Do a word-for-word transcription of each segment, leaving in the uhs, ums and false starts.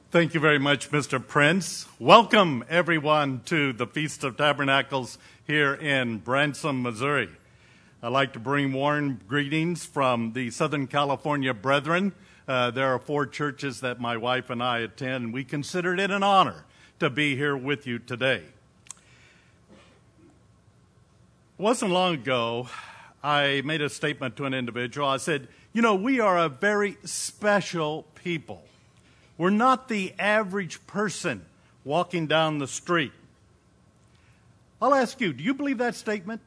Thank you very much, Mister Prince. Welcome, everyone, to the Feast of Tabernacles here in Branson, Missouri. I'd like to bring warm greetings from the Southern California Brethren. Uh, there are four churches that my wife and I attend, and we considered it an honor to be here with you today. It wasn't long ago, I made a statement to an individual. I said, you know, we are a very special people. We're not the average person walking down the street. I'll ask you, do you believe that statement?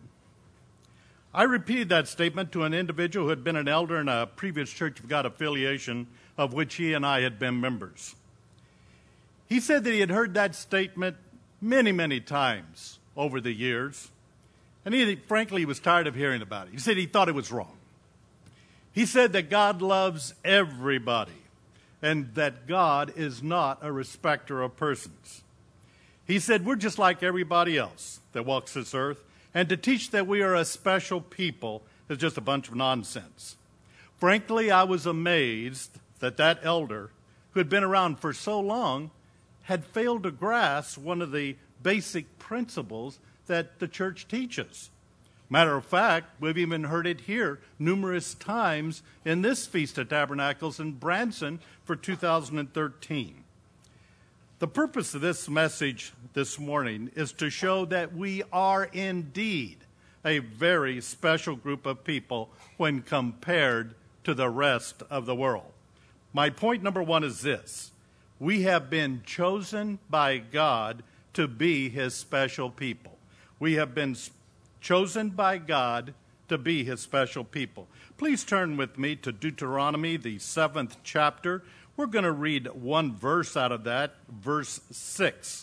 I repeated that statement to an individual who had been an elder in a previous Church of God affiliation of which he and I had been members. He said that he had heard that statement many, many times over the years, and he, frankly, he was tired of hearing about it. He said he thought it was wrong. He said that God loves everybody, and that God is not a respecter of persons. He said, we're just like everybody else that walks this earth, and to teach that we are a special people is just a bunch of nonsense. Frankly, I was amazed that that elder, who had been around for so long, had failed to grasp one of the basic principles that the church teaches. Matter of fact, we've even heard it here numerous times in this Feast of Tabernacles in Branson for two thousand thirteen. The purpose of this message this morning is to show that we are indeed a very special group of people when compared to the rest of the world. My point number one is this: we have been chosen by God to be His special people. We have been chosen by God to be His special people. Please turn with me to Deuteronomy, the seventh chapter. We're going to read one verse out of that, verse six.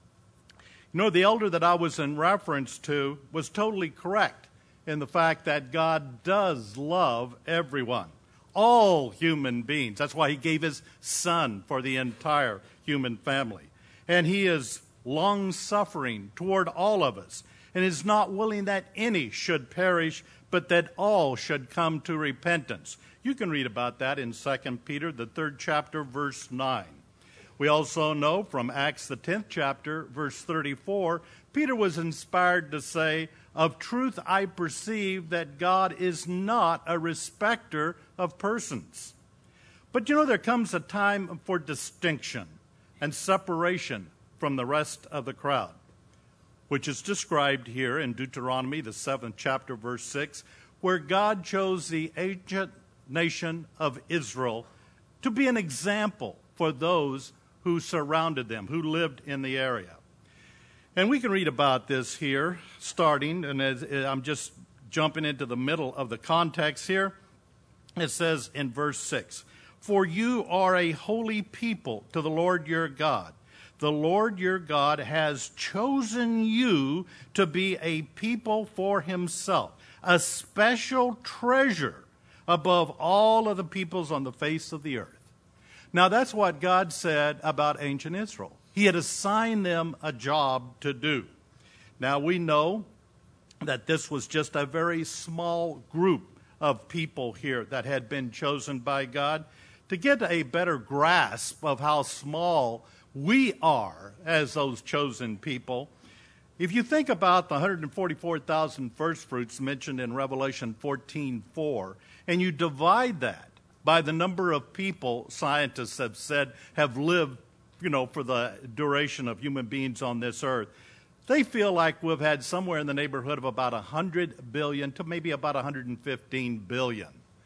You know, the elder that I was in reference to was totally correct in the fact that God does love everyone, all human beings. That's why He gave His Son for the entire human family. And He is long-suffering toward all of us, and is not willing that any should perish, but that all should come to repentance. You can read about that in Second Peter, the third chapter, verse nine. We also know from Acts, the tenth chapter, verse thirty-four, Peter was inspired to say, of truth I perceive that God is not a respecter of persons. But you know, there comes a time for distinction and separation from the rest of the crowd, which is described here in Deuteronomy, the seventh chapter, verse six, where God chose the ancient nation of Israel to be an example for those who surrounded them, who lived in the area. And we can read about this here, starting, and as, I'm just jumping into the middle of the context here. It says in verse six, for you are a holy people to the Lord your God. The Lord your God has chosen you to be a people for Himself, a special treasure above all of the peoples on the face of the earth. Now, that's what God said about ancient Israel. He had assigned them a job to do. Now, we know that this was just a very small group of people here that had been chosen by God. To get a better grasp of how small we are as those chosen people, if you think about the one hundred forty-four thousand first fruits mentioned in Revelation fourteen four, and you divide that by the number of people scientists have said have lived, you know, for the duration of human beings on this earth, they feel like we've had somewhere in the neighborhood of about one hundred billion to maybe about one hundred fifteen billion.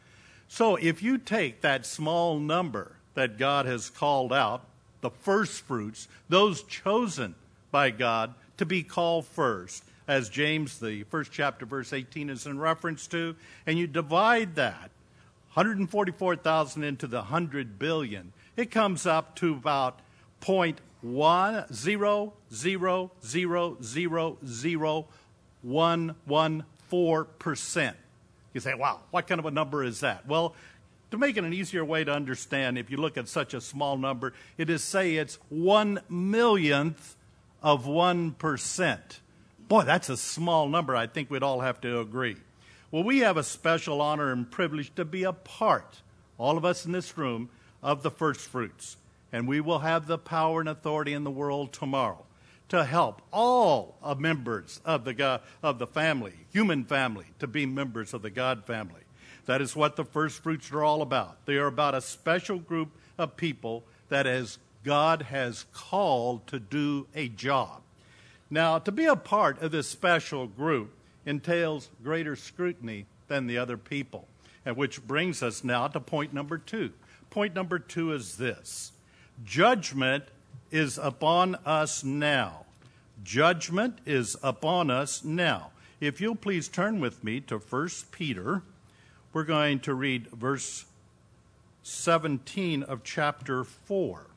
So if you take that small number that God has called out, the first fruits, those chosen by God to be called first, as James, the first chapter, verse eighteen is in reference to, and you divide that, one hundred forty-four thousand into the one hundred billion, it comes up to about zero point one zero zero zero zero zero one one four percent. You say, wow, what kind of a number is that? Well, to make it an easier way to understand, if you look at such a small number, it is say it's one millionth of one percent. Boy, that's a small number. I think we'd all have to agree. Well, we have a special honor and privilege to be a part, all of us in this room, of the first fruits. and we will have the power and authority in the world tomorrow to help all of members of the God, of the family, human family, to be members of the God family. That is what the first fruits are all about. They are about a special group of people that as God has called to do a job. Now, to be a part of this special group entails greater scrutiny than the other people, and which brings us now to point number two. Point number two is this: judgment is upon us now. Judgment is upon us now. If you'll please turn with me to First Peter, we're going to read verse seventeen of chapter four.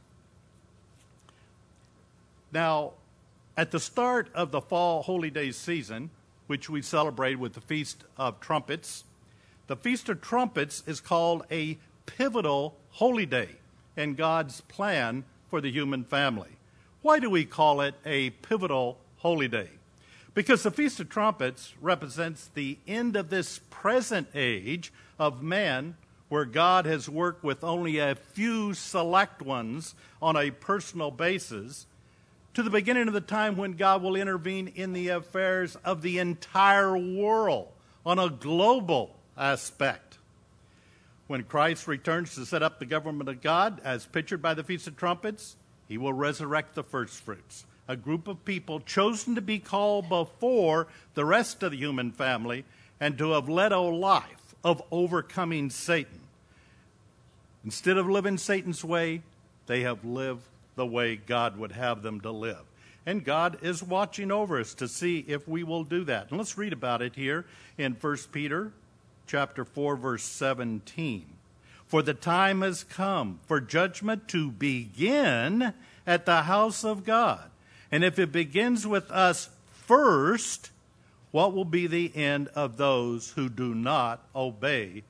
Now, at the start of the fall holy days season, which we celebrate with the Feast of Trumpets, the Feast of Trumpets is called a pivotal holy day in God's plan for the human family. Why do we call it a pivotal holy day? Because the Feast of Trumpets represents the end of this present age of man, where God has worked with only a few select ones on a personal basis, to the beginning of the time when God will intervene in the affairs of the entire world on a global aspect. When Christ returns to set up the government of God, as pictured by the Feast of Trumpets, he will resurrect the first fruits, a group of people chosen to be called before the rest of the human family and to have led a life of overcoming Satan. Instead of living Satan's way, they have lived the way God would have them to live. And God is watching over us to see if we will do that. And let's read about it here in First Peter chapter four, verse seventeen. For the time has come for judgment to begin at the house of God. And if it begins with us first, what will be the end of those who do not obey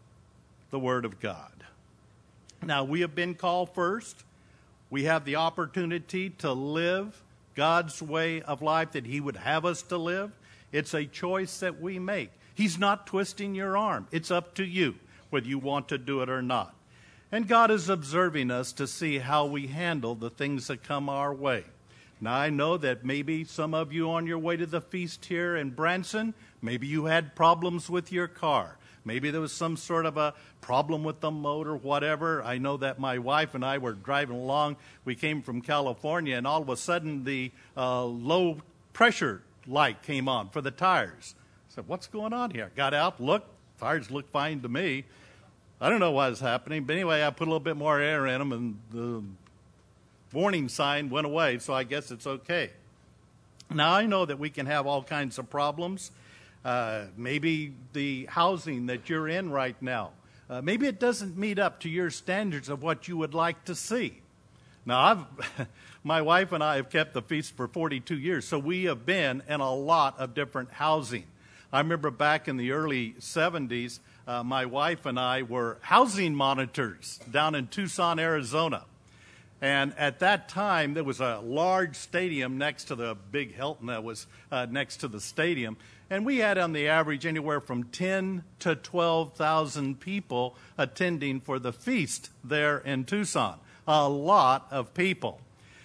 the word of God? Now, we have been called first. We have the opportunity to live God's way of life that he would have us to live. It's a choice that we make. He's not twisting your arm. It's up to you whether you want to do it or not. And God is observing us to see how we handle the things that come our way. Now, I know that maybe some of you on your way to the feast here in Branson, maybe you had problems with your car. Maybe there was some sort of a problem with the motor, whatever. I know that my wife and I were driving along. We came from California, and all of a sudden the uh, low pressure light came on for the tires. I said, what's going on here? Got out, looked, tires looked fine to me. I don't know what was happening, but anyway, I put a little bit more air in them, and the warning sign went away, so I guess it's okay. Now, I know that we can have all kinds of problems. Uh, maybe the housing that you're in right now, uh, maybe it doesn't meet up to your standards of what you would like to see. Now, I've, my wife and I have kept the feast for forty-two years, so we have been in a lot of different housing. I remember back in the early seventies, uh, my wife and I were housing monitors down in Tucson, Arizona. And at that time, there was a large stadium next to the big Hilton that was uh, next to the stadium. And we had on the average anywhere from ten to twelve thousand people attending for the feast there in Tucson. A lot of people.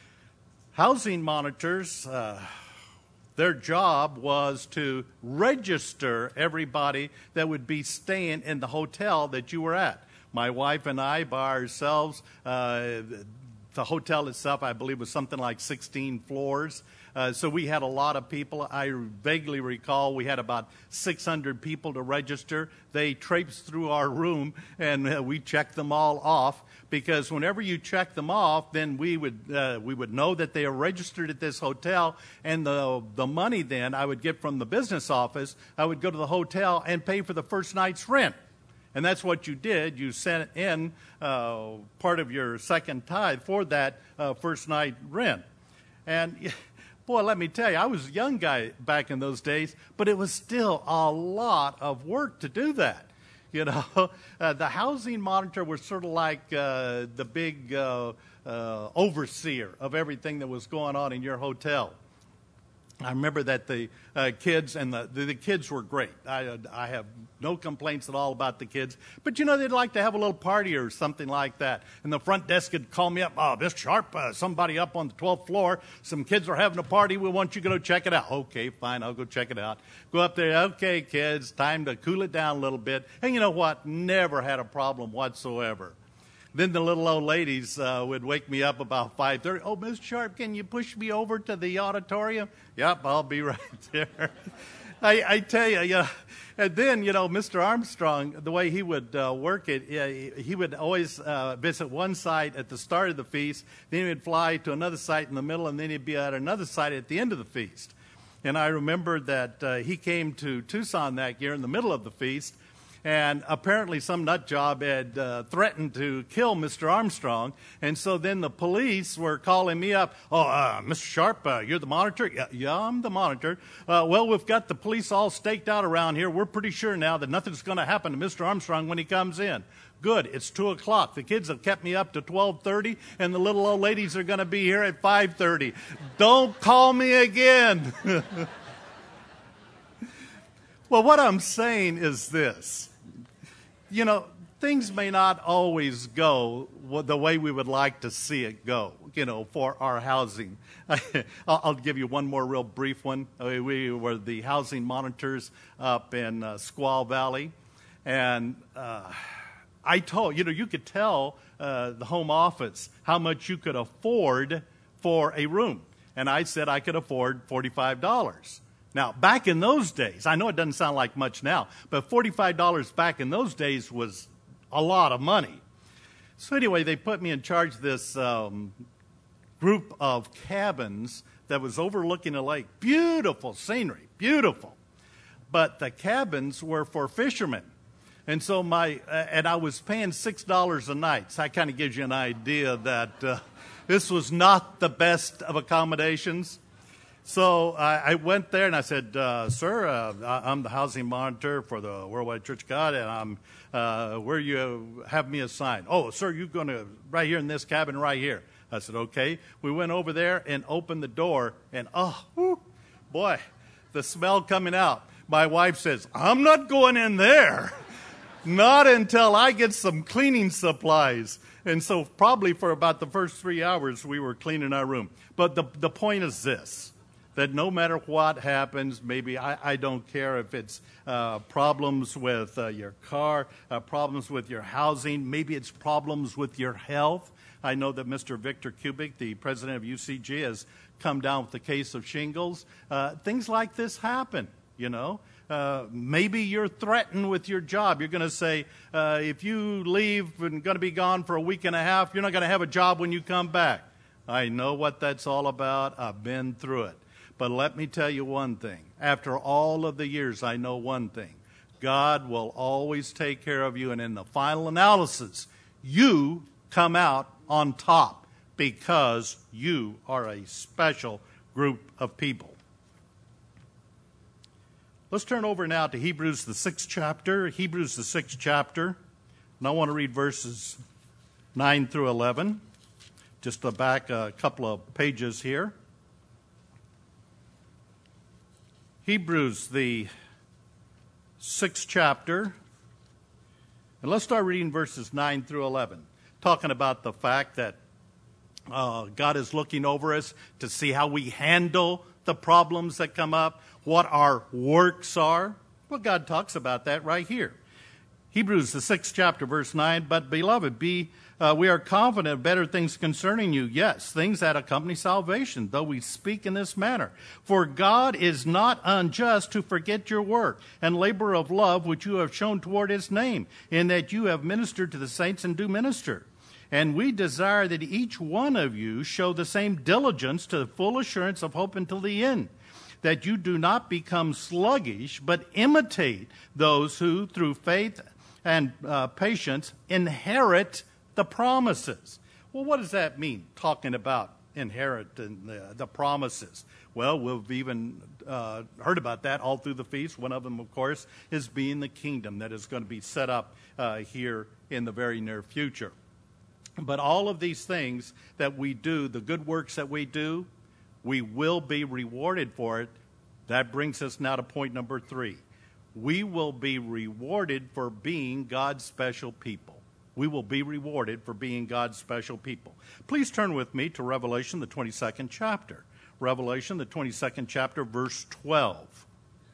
Housing monitors, uh, their job was to register everybody that would be staying in the hotel that you were at. My wife and I, by ourselves, uh, the hotel itself, I believe, was something like sixteen floors. Uh, so we had a lot of people. I vaguely recall we had about six hundred people to register. They traipsed through our room, and uh, we checked them all off, because whenever you check them off, then we would uh, we would know that they are registered at this hotel, and the the money then I would get from the business office, I would go to the hotel and pay for the first night's rent. And that's what you did. You sent in uh, part of your second tithe for that uh, first night rent. And boy, let me tell you, I was a young guy back in those days, but it was still a lot of work to do that. You know, uh, the housing monitor was sort of like uh, the big uh, uh, overseer of everything that was going on in your hotel. I remember that the uh, kids, and the, the, the kids were great. I, I have no complaints at all about the kids. But, you know, they'd like to have a little party or something like that. And the front desk would call me up, oh, Mister Sharp, uh, somebody up on the twelfth floor, some kids are having a party, we want you to go check it out. Okay, fine, I'll go check it out. Go up there, okay, kids, time to cool it down a little bit. And you know what? Never had a problem whatsoever. Then the little old ladies uh, would wake me up about five thirty. Oh, Mister Sharp, can you push me over to the auditorium? Yep, I'll be right there. I, I tell you, you know, and then, you know, Mister Armstrong, the way he would uh, work it, uh, he would always uh, visit one site at the start of the feast, then he would fly to another site in the middle, and then he'd be at another site at the end of the feast. And I remember that uh, he came to Tucson that year in the middle of the feast, and apparently some nut job had uh, threatened to kill Mister Armstrong. And so then the police were calling me up. Oh, uh, Mister Sharp, uh, you're the monitor? Yeah, yeah, I'm the monitor. Uh, well, we've got the police all staked out around here. We're pretty sure now that nothing's going to happen to Mister Armstrong when he comes in. Good, it's two o'clock. The kids have kept me up to twelve thirty, and the little old ladies are going to be here at five thirty. Don't call me again. Well, what I'm saying is this. You know, things may not always go the way we would like to see it go, you know, for our housing. I'll give you one more real brief one. We were the housing monitors up in uh, Squaw Valley. And uh, I told, you know, you could tell uh, the home office how much you could afford for a room. And I said I could afford forty-five dollars. Now, back in those days, I know it doesn't sound like much now, but forty-five dollars back in those days was a lot of money. So anyway, they put me in charge of this um, group of cabins that was overlooking a lake. Beautiful scenery, beautiful. But the cabins were for fishermen. And so my, uh, and I was paying six dollars a night. So that kind of gives you an idea that uh, this was not the best of accommodations. So I, I went there and I said, uh, sir, uh, I'm the housing monitor for the Worldwide Church of God, and I'm uh, where you have me assigned. Oh, sir, you're going to right here in this cabin right here. I said, okay. We went over there and opened the door, and oh, whew, boy, the smell coming out. My wife says, I'm not going in there. Not until I get some cleaning supplies. And so probably for about the first three hours, we were cleaning our room. But the, the point is this. That no matter what happens, maybe I, I don't care if it's uh, problems with uh, your car, uh, problems with your housing, maybe it's problems with your health. I know that Mister Victor Kubik, the president of U C G, has come down with a case of shingles. Uh, things like this happen, you know. Uh, maybe you're threatened with your job. You're going to say, uh, if you leave and going to be gone for a week and a half, you're not going to have a job when you come back. I know what that's all about. I've been through it. But let me tell you one thing. After all of the years, I know one thing. God will always take care of you. And in the final analysis, you come out on top because you are a special group of people. Let's turn over now to Hebrews, the sixth chapter. Hebrews, the sixth chapter. And I want to read verses nine through eleven. Just to back a couple of pages here. Hebrews, the sixth chapter, and let's start reading verses nine through eleven, talking about the fact that uh, God is looking over us to see how we handle the problems that come up, what our works are. Well, God talks about that right here. Hebrews, the sixth chapter, verse nine, but beloved, be uh, we are confident of better things concerning you. Yes, things that accompany salvation, though we speak in this manner. For God is not unjust to forget your work and labor of love which you have shown toward his name, in that you have ministered to the saints and do minister. And we desire that each one of you show the same diligence to the full assurance of hope until the end, that you do not become sluggish, but imitate those who, through faith and uh, patience, inherit the promises. Well, what does that mean, talking about inheriting the, the promises? Well, we've even uh, heard about that all through the feast. One of them, of course, is being the kingdom that is going to be set up uh, here in the very near future. But all of these things that we do, the good works that we do, We will be rewarded for it. That brings us now to point number three. We will be rewarded for being God's special people. We will be rewarded for being God's special people. Please turn with me to Revelation, the twenty-second chapter. Revelation, the twenty-second chapter, verse twelve.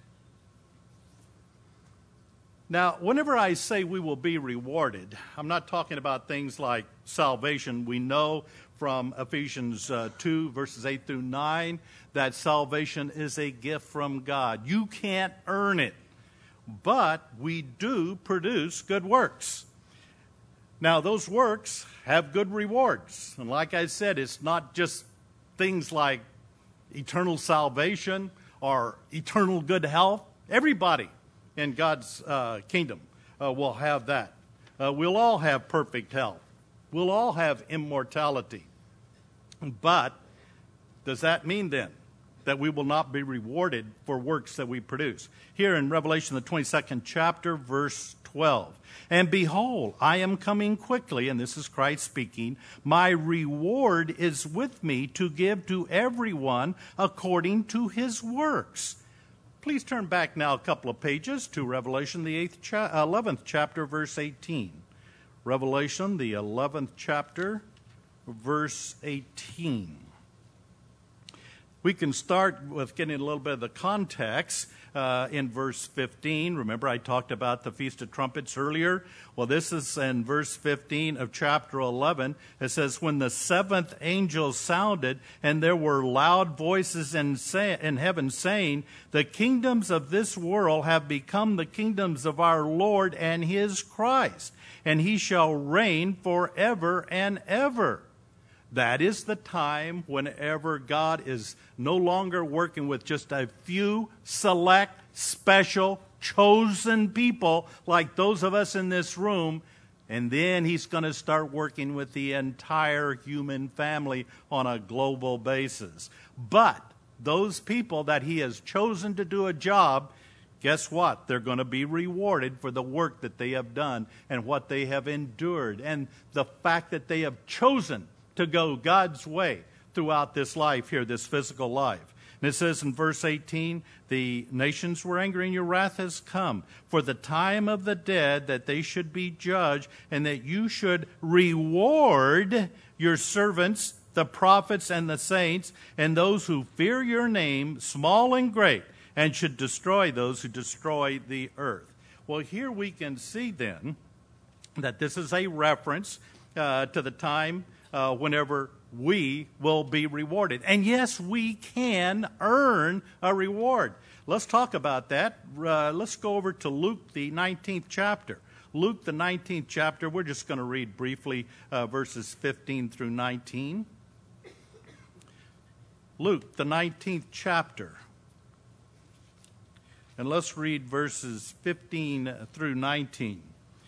Now, whenever I say we will be rewarded, I'm not talking about things like salvation. We know from Ephesians uh, two, verses eight through nine, that salvation is a gift from God. You can't earn it, but we do produce good works. Now, those works have good rewards. And like I said, it's not just things like eternal salvation or eternal good health. Everybody in God's uh, kingdom uh, will have that. Uh, we'll all have perfect health. We'll all have immortality. But does that mean then that we will not be rewarded for works that we produce? Here in Revelation, the twenty-second chapter, verse twelve. And behold, I am coming quickly, and this is Christ speaking. My reward is with me to give to everyone according to his works. Please turn back now a couple of pages to Revelation, the eighth cha- eleventh chapter, verse eighteen. Revelation, the eleventh chapter, verse eighteen. We can start with getting a little bit of the context uh, in verse fifteen. Remember, I talked about the Feast of Trumpets earlier. Well, this is in verse fifteen of chapter eleven. It says, when the seventh angel sounded, and there were loud voices in, say, in heaven saying, the kingdoms of this world have become the kingdoms of our Lord and his Christ, and he shall reign forever and ever. That is the time whenever God is no longer working with just a few select, special, chosen people like those of us in this room, and then he's going to start working with the entire human family on a global basis. But those people that he has chosen to do a job, guess what? They're going to be rewarded for the work that they have done and what they have endured and the fact that they have chosen to go God's way throughout this life here, this physical life. And it says in verse eighteen, the nations were angry and your wrath has come for the time of the dead, that they should be judged, and that you should reward your servants, the prophets and the saints, and those who fear your name, small and great, and should destroy those who destroy the earth. Well, here we can see then that this is a reference uh, to the time Uh, whenever we will be rewarded. And yes, we can earn a reward. Let's talk about that. Uh, let's go over to Luke, the nineteenth chapter. Luke, the nineteenth chapter. We're just going to read briefly uh, verses fifteen through nineteen. Luke, the nineteenth chapter. And let's read verses fifteen through nineteen.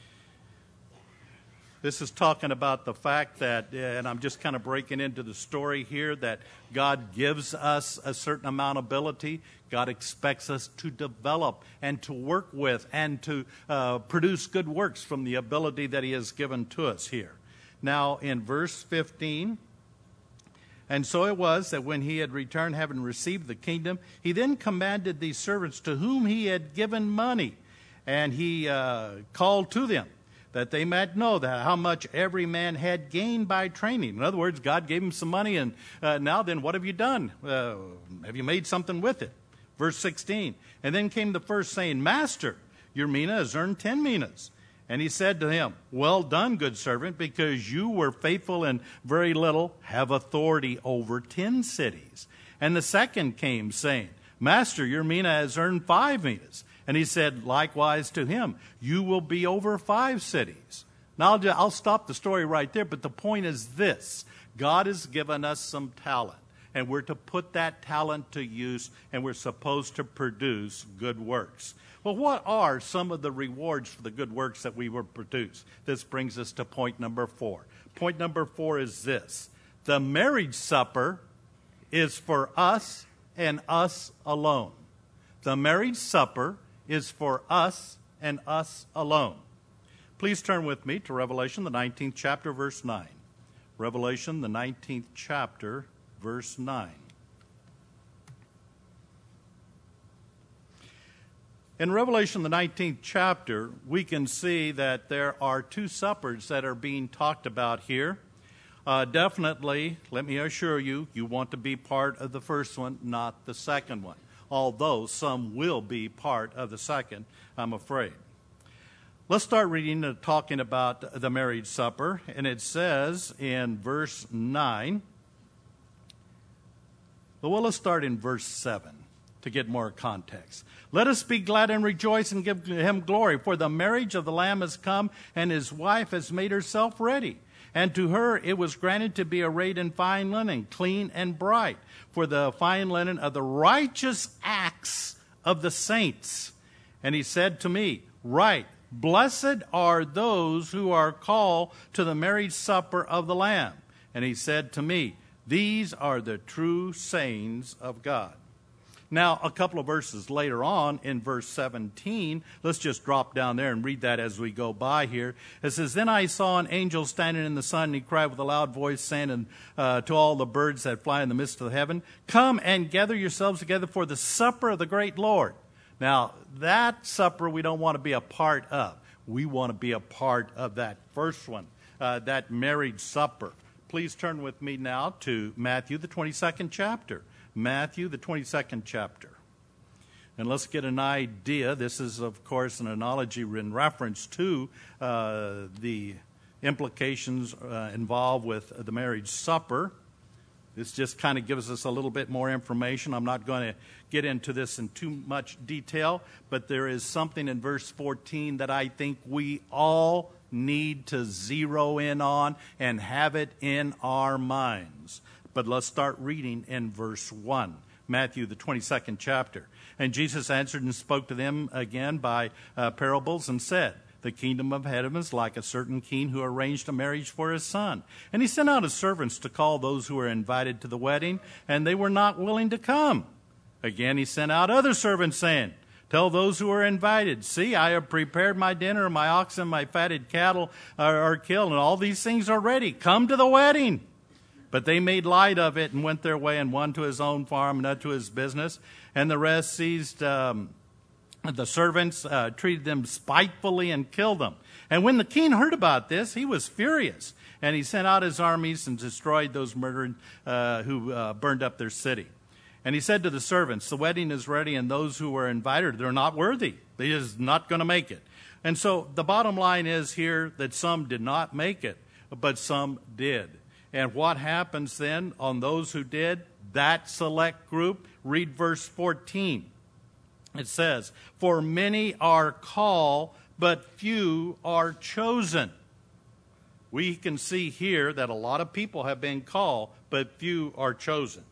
This is talking about the fact that, and I'm just kind of breaking into the story here, that God gives us a certain amount of ability. God expects us to develop and to work with and to uh, produce good works from the ability that he has given to us here. Now, in verse fifteen, and so it was that when he had returned, having received the kingdom, he then commanded these servants to whom he had given money, and he uh, called to them, that they might know that how much every man had gained by training. In other words, God gave him some money, and uh, now then, what have you done? Uh, have you made something with it? Verse sixteen, and then came the first saying, Master, your mina has earned ten minas. And he said to him, well done, good servant, because you were faithful in very little, have authority over ten cities. And the second came saying, Master, your mina has earned five minas. And he said likewise to him, you will be over five cities. Now, I'll, I'll stop the story right there, but the point is this. God has given us some talent, and we're to put that talent to use, and we're supposed to produce good works. Well, what are some of the rewards for the good works that we will produce? This brings us to point number four. Point number four is this. The marriage supper is for us and us alone. The marriage supper is for us and us alone. Please turn with me to Revelation, the nineteenth chapter, verse nine. Revelation, the nineteenth chapter, verse nine. In Revelation, the nineteenth chapter, we can see that there are two suppers that are being talked about here. Uh, definitely, let me assure you, you want to be part of the first one, not the second one. Although some will be part of the second, I'm afraid. Let's start reading and talking about the marriage supper. And it says in verse nine, well, let's start in verse seven to get more context. Let us be glad and rejoice and give him glory, for the marriage of the Lamb has come, and his wife has made herself ready. And to her it was granted to be arrayed in fine linen, clean and bright, for the fine linen of the righteous acts of the saints. And he said to me, Write, blessed are those who are called to the marriage supper of the Lamb. And he said to me, These are the true sayings of God. Now, a couple of verses later on in verse seventeen, let's just drop down there and read that as we go by here. It says, Then I saw an angel standing in the sun, and he cried with a loud voice, saying uh, to all the birds that fly in the midst of the heaven, Come and gather yourselves together for the supper of the great Lord. Now, that supper we don't want to be a part of. We want to be a part of that first one, uh, that marriage supper. Please turn with me now to Matthew, the twenty-second chapter. Matthew, the twenty-second chapter. And let's get an idea. This is, of course, an analogy in reference to uh, the implications uh, involved with the marriage supper. This just kind of gives us a little bit more information. I'm not going to get into this in too much detail, but there is something in verse fourteen that I think we all need to zero in on and have it in our minds. But let's start reading in verse one, Matthew, the twenty-second chapter. And Jesus answered and spoke to them again by uh, parables and said, The kingdom of heaven is like a certain king who arranged a marriage for his son. And he sent out his servants to call those who were invited to the wedding, and they were not willing to come. Again, he sent out other servants, saying, Tell those who are invited, See, I have prepared my dinner, my oxen, my fatted cattle are, are killed, and all these things are ready. Come to the wedding. But they made light of it and went their way, and one to his own farm, another to his business. And the rest seized um, the servants, uh, treated them spitefully, and killed them. And when the king heard about this, he was furious. And he sent out his armies and destroyed those murdered uh, who uh, burned up their city. And he said to the servants, The wedding is ready, and those who were invited, they're not worthy. They is not going to make it. And so the bottom line is here that some did not make it, but some did. And what happens then on those who did? That select group. Read verse fourteen. It says, For many are called, but few are chosen. We can see here that a lot of people have been called, but few are chosen.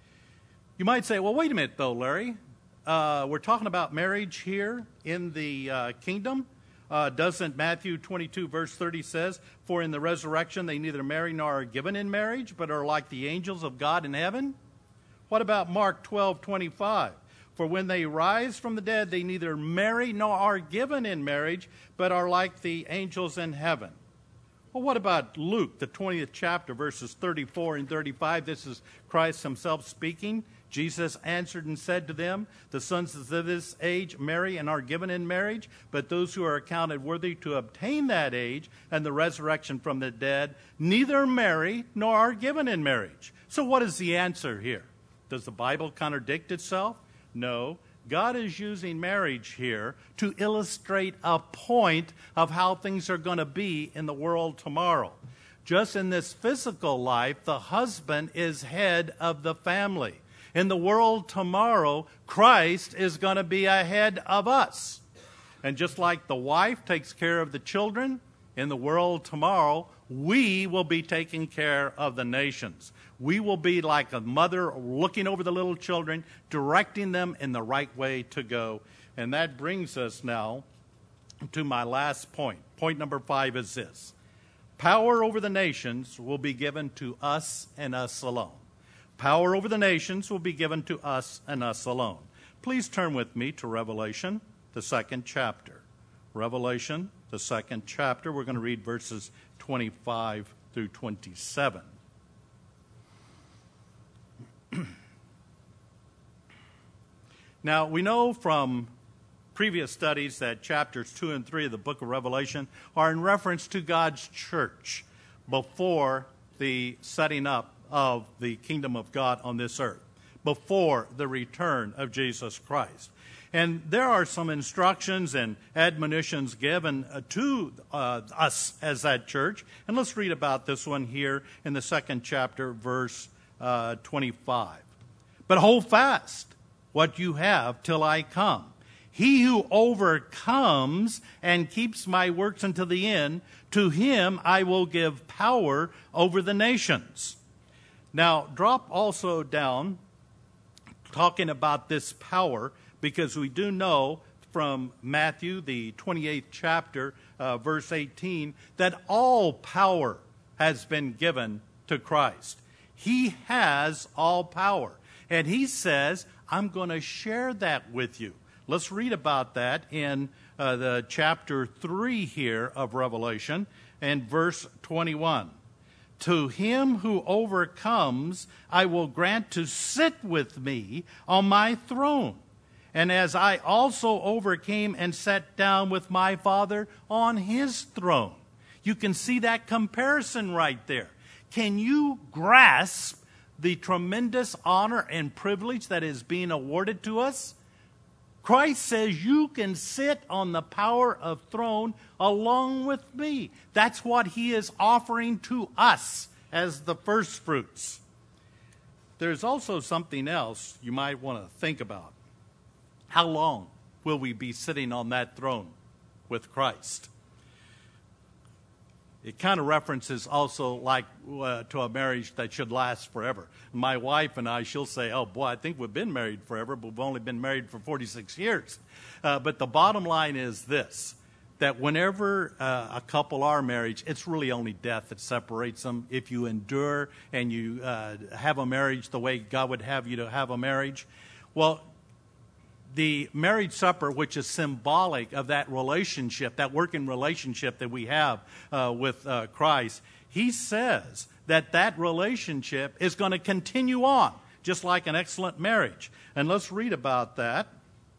You might say, well, wait a minute though, Larry. Uh, we're talking about marriage here in the uh, kingdom. Uh, doesn't Matthew twenty-two verse thirty says, For in the resurrection they neither marry nor are given in marriage, but are like the angels of God in heaven? What about Mark twelve twenty-five? For when they rise from the dead, they neither marry nor are given in marriage, but are like the angels in heaven. Well, what about Luke, the twentieth chapter, verses thirty-four and thirty-five? This is Christ himself speaking. Jesus answered and said to them, The sons of this age marry and are given in marriage, but those who are accounted worthy to obtain that age and the resurrection from the dead neither marry nor are given in marriage. So what is the answer here? Does the Bible contradict itself? No. God is using marriage here to illustrate a point of how things are going to be in the world tomorrow. Just in this physical life, the husband is head of the family. In the world tomorrow, Christ is going to be ahead of us. And just like the wife takes care of the children, in the world tomorrow, we will be taking care of the nations. We will be like a mother looking over the little children, directing them in the right way to go. And that brings us now to my last point. Point number five is this. Power over the nations will be given to us and us alone. Power over the nations will be given to us and us alone. Please turn with me to Revelation, the second chapter. Revelation, the second chapter. We're going to read verses twenty-five through twenty-seven. Now, we know from previous studies that chapters two and three of the book of Revelation are in reference to God's church before the setting up of the kingdom of God on this earth, before the return of Jesus Christ. And there are some instructions and admonitions given uh, to uh, us as that church. And let's read about this one here in the second chapter, verse uh, twenty-five. But hold fast what you have till I come. He who overcomes and keeps my works until the end, to him I will give power over the nations. Now, drop also down, talking about this power, because we do know from Matthew, the twenty-eighth chapter, uh, verse eighteen, that all power has been given to Christ. He has all power. And he says, I'm going to share that with you. Let's read about that in uh, the chapter three here of Revelation and verse twenty-one. To him who overcomes, I will grant to sit with me on my throne. And as I also overcame and sat down with my Father on his throne. You can see that comparison right there. Can you grasp the tremendous honor and privilege that is being awarded to us? Christ says you can sit on the power of throne along with me. That's what he is offering to us as the first fruits. There's also something else you might want to think about. How long will we be sitting on that throne with Christ? It kind of references also like uh, to a marriage that should last forever. My wife and I, she'll say, oh boy, I think we've been married forever, but we've only been married for forty-six years. Uh, but the bottom line is this, that whenever uh, a couple are married, it's really only death that separates them. If you endure and you uh, have a marriage the way God would have you to have a marriage, well, the marriage supper, which is symbolic of that relationship, that working relationship that we have uh, with uh, Christ, he says that that relationship is going to continue on, just like an excellent marriage. And let's read about that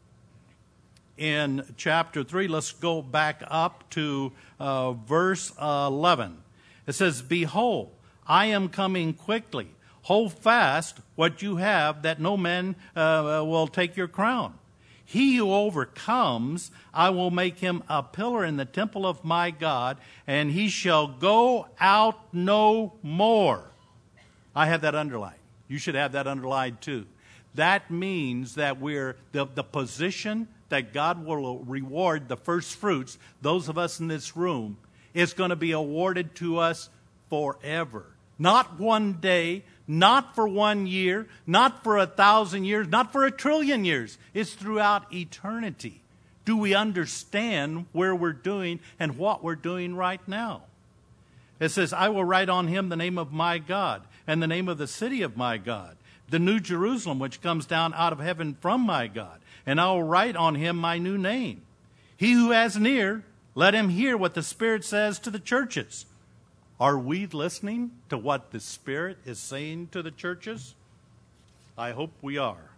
in chapter three. Let's go back up to uh, verse eleven. It says, behold, I am coming quickly. Hold fast what you have, that no man uh, will take your crown. He who overcomes, I will make him a pillar in the temple of my God, and he shall go out no more. I have that underlined. You should have that underlined too. That means that we're the, the position that God will reward the first fruits, those of us in this room, is going to be awarded to us forever. Not one day, not for one year, not for a thousand years, not for a trillion years. It's throughout eternity. Do we understand where we're doing and what we're doing right now? It says, I will write on him the name of my God and the name of the city of my God, the new Jerusalem which comes down out of heaven from my God, and I will write on him my new name. He who has an ear, let him hear what the Spirit says to the churches. Are we listening to what the Spirit is saying to the churches? I hope we are.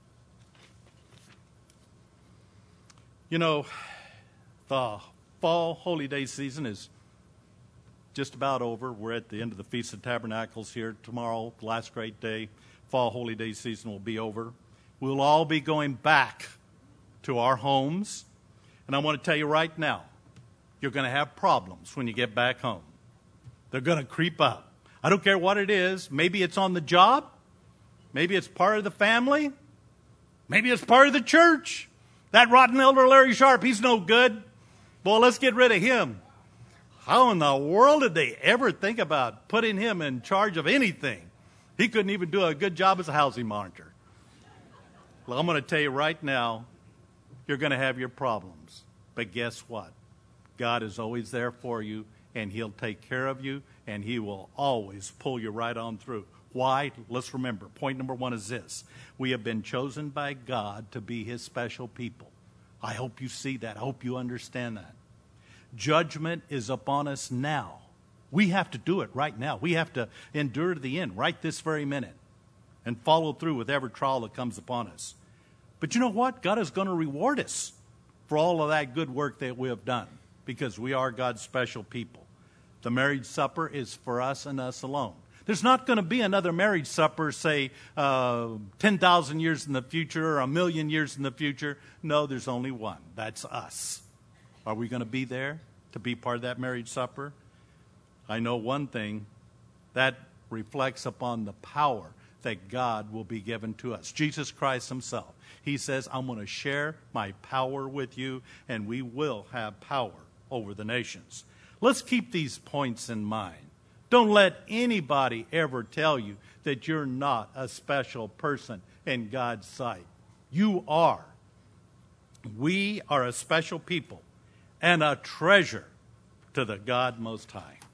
You know, the fall holy day season is just about over. We're at the end of the Feast of Tabernacles here tomorrow, the last great day. Fall holy day season will be over. We'll all be going back to our homes. And I want to tell you right now, you're going to have problems when you get back home. They're going to creep up. I don't care what it is. Maybe it's on the job. Maybe it's part of the family. Maybe it's part of the church. That rotten elder Larry Sharp, he's no good. Boy, let's get rid of him. How in the world did they ever think about putting him in charge of anything? He couldn't even do a good job as a housing monitor. Well, I'm going to tell you right now, you're going to have your problems. But guess what? God is always there for you. And he'll take care of you, and he will always pull you right on through. Why? Let's remember, point number one is this. We have been chosen by God to be his special people. I hope you see that. I hope you understand that. Judgment is upon us now. We have to do it right now. We have to endure to the end, right this very minute, and follow through with every trial that comes upon us. But you know what? God is going to reward us. for all of that good work that we have done, because we are God's special people. The marriage supper is for us and us alone. There's not going to be another marriage supper, say, uh, ten thousand years in the future or a million years in the future. No, there's only one. That's us. Are we going to be there to be part of that marriage supper? I know one thing. That reflects upon the power that God will be given to us. Jesus Christ himself. He says, I'm going to share my power with you, and we will have power over the nations. Let's keep these points in mind. Don't let anybody ever tell you that you're not a special person in God's sight. You are. We are a special people and a treasure to the God Most High.